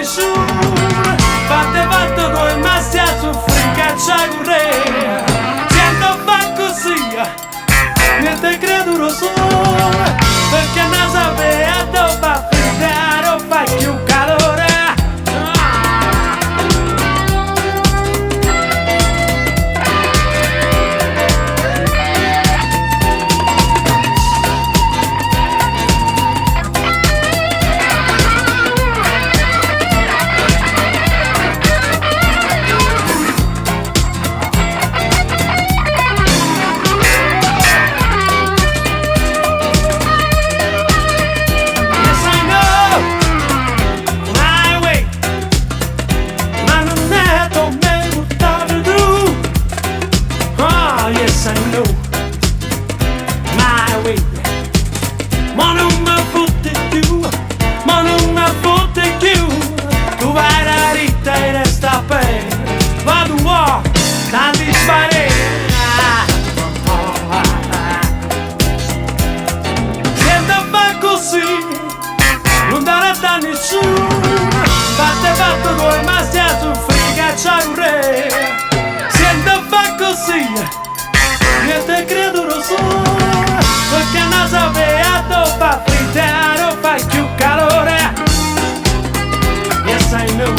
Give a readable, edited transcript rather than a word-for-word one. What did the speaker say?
nessuno. Fate fatto come ma stia a soffrire che c'è correre. Siento fa così, niente credo solo, perché non sapeva dove fare o fai più calore. I know my way, ma non mi fotte più, ma non mi fotte più. Tu vai la ritta e resta per, vado a tanti spari. Senta fa così, non darà a nessuno. Fate fatto come ma stia a soffrire che c'è un re. Senta fa così, niente credo lo so, perché non sapeva dove frittare o fai più calore. Yes I know